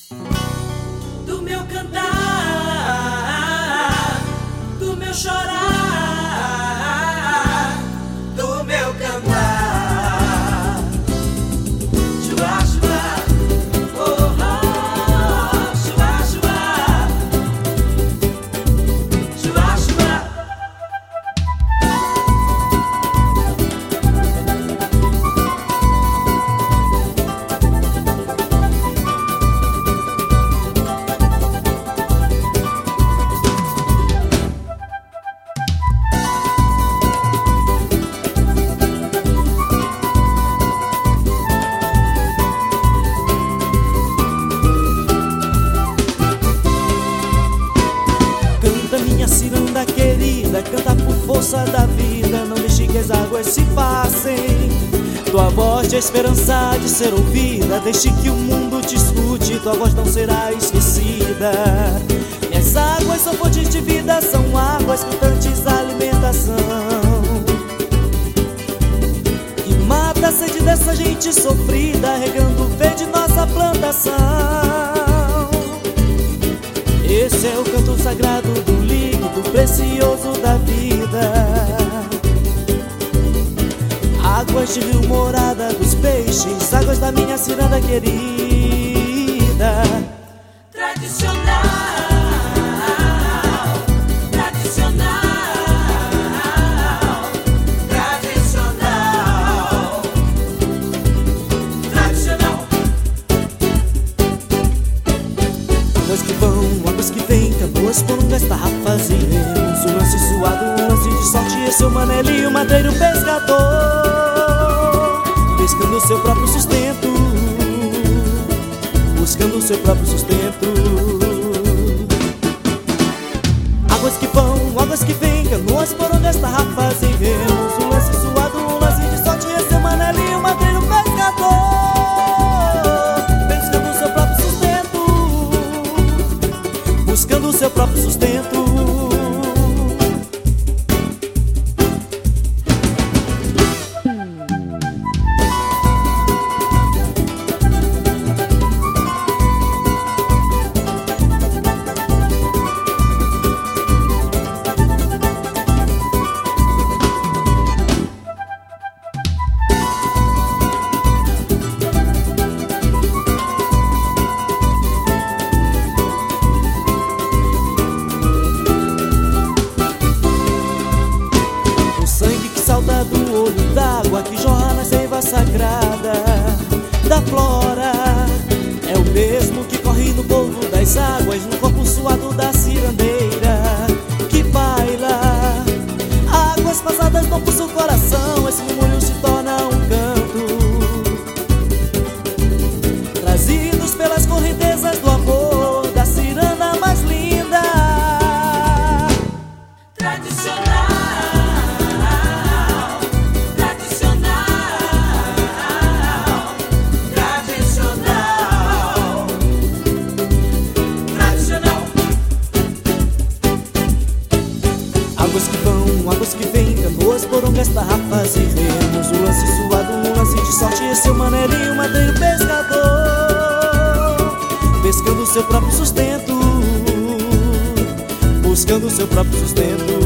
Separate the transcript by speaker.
Speaker 1: do meu cantar, do meu chorar, do meu cantar. Chua, chua, oh, oh, chua, chua, chua, chua.
Speaker 2: Minha ciranda querida, canta por força da vida, não deixe que as águas se passem. Tua voz de esperança de ser ouvida, deixe que o mundo te escute, tua voz não será esquecida. Minhas águas são fontes de vida, são águas cantantes da alimentação, que mata a sede dessa gente sofrida, regando o verde nossa plantação. Esse é o canto sagrado do líquido precioso da vida. Águas de rio, morada dos peixes, águas da minha ciranda querida.
Speaker 1: Tradicional, tradicional, tradicional, tradicional.
Speaker 2: Águas que vão, águas que vêm, canoas, porongas, tarrafas e remos. Um lance suado, um lance de sorte, esse é o manelinho, madreiro, pescador, pescando o seu próprio sustento, buscando o seu próprio sustento. Águas que vão, águas que vêm, canoas, porongas, tarrafas e remos. Um lance suado, um lance de sorte, esse é o manelinho, madreiro, pescador, pescando o seu próprio sustento, buscando o seu próprio sustento. Do olho d'água que jorra na seiva sagrada da flora, é o mesmo que corre no polvo das águas, no corpo suado da cirandeira que baila. Águas passadas não pulsa o coração, esse murmúrio se torna um canto, trazidos pelas correntezas do amor da ciranda mais linda.
Speaker 1: Tradicional,
Speaker 2: águas que vão, águas que vêm, canoas, porongas, tarrafas e remos. Um lance suado, um lance de sorte, esse é o manelinho, madreiro, pescador, pescando o seu próprio sustento, buscando o seu próprio sustento.